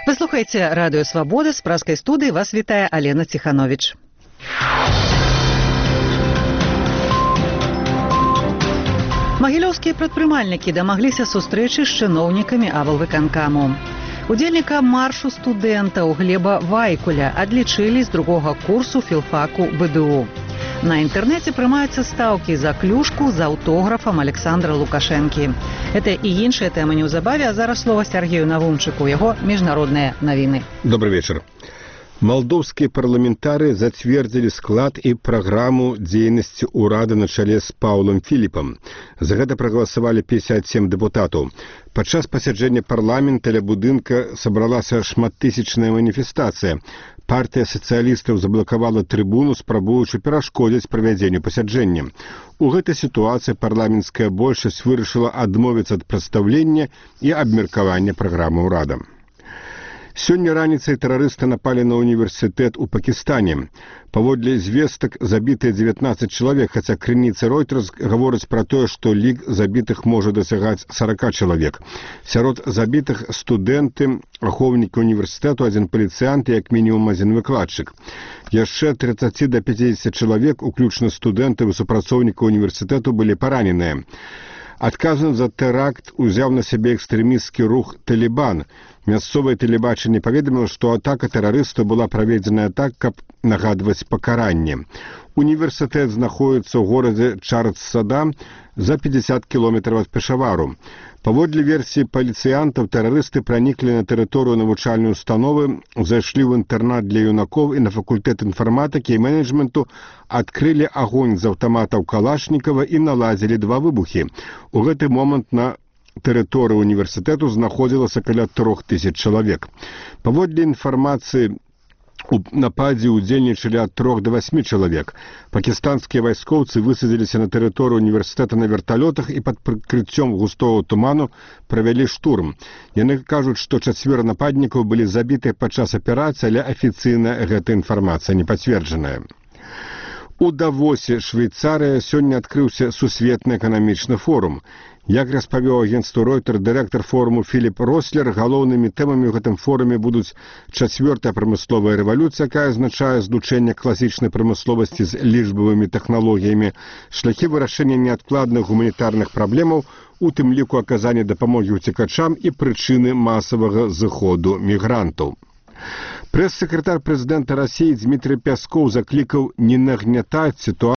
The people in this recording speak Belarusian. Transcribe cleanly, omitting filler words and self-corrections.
Вы слухаеце радыё Свабода, з пражскай студыі вас вітае Алена Ціхановіч. Магілёўскія прадпрымальнікі дамагліся сустрэчы з чыноўнікамі аблвыканкаму. Удзельніка маршу студэнтаў Глеба Вайкуля адлічылі з другога курсу філфаку БДУ. На інтэрнэце прымаюцца стаўкі за клюшку з аўтографам Александра Лукашэнкі. Гэта і іншыя тэмы неўзабаве, а зараз слова Сергею Навумчыку, яго міжнародныя навіны. Добрый вечер. Молдовские парламентары зацвердзілі склад і праграму дзейнасці ўрада на чале з Паўлам Філіпам. За гэта прагаласавалі 57 дэпутатаў. Падчас пасяджэння парламента ля будынка сабралася шматтысячная маніфестацыя. Партія сацыялістаў заблакавала трыбуну, спрабуючы перашкодзіць правядзенню пасяджэння. У гэтай сітуацыі парламенцкая большасць вырашыла адмовіцца ад прадстаўлення і абмеркавання праграмы ўрада. Сёння раніцай тэрарысты напалі на універсітэт у Пакістане. Паводле звестак забітыя 19 чалавек, хаця крыніцы Reuters гавораць пра тое, што лік забітых можа дасягаць 40 чалавек. Сярод забітых студэнты, ахоўнікі універсітэту, адзін паліцыянт і як мінімум адзін выкладчык. Яшчэ 30 да 50 чалавек, уключна студэнты і супрацоўнікі універсітэту, былі параненыя. Адказам за тэракт узяў на сябе экстрэмісцкі рух «Талібан». Мясцовае тэлебачанне паведаміла, што атака тэрарыстаў была праведзеная так, каб нагадваць пакаранне. Універсітэт знаходіцца ў горадзе Чардсада за 50 кіламетраў ад Пешавару. Паводле версіі паліцыянтаў, тэрарысты праніклі на тэрыторыю навучальнай установы, зайшлі ў інтэрнат для юнакоў і на факультэт інфарматыкі і менеджменту, адкрылі агонь з аўтаматаў Калашнікава і наладзілі 2 выбухі. У гэты момант на тэрыторыі універсітэту знаходзілася каля 3000 чалавек. Паводле інфармацыі, у нападзе удзельнічалі ад 3 до 8 чалавек. Пакістанскія вайскоўцы высадзіліся на тэрыторыю універсітэта на верталётах і пад прыкрыццём густого туману правялі штурм. Яны кажуць, што 4 нападнікаў былі забітыя падчас аперацыі, але афіцыйна гэта інфармацыя не пацверджаная. У Давосе, Швейцарыя, сёння адкрыўся сусветны эканамічны форум. Як распавёў агенцтву Reuters дырэктар форуму Філіп Рослер, галоўнымі тэмамі ў гэтым форуме будуць 4-я прамысловая рэвалюцыя, якая азначае злучэнне класічнай прамысловасці з лічбавымі тэхналогіямі, шляхі вырашэння неадкладных гуманітарных праблемаў, у тым ліку аказання дапамогі ўцекачам і прычыны масавага зыходу мігрантаў. Прэс-сакратар прэзідэнта Расіі Дмітрий Пяскоў заклікаў не нагнятаць сітуацыю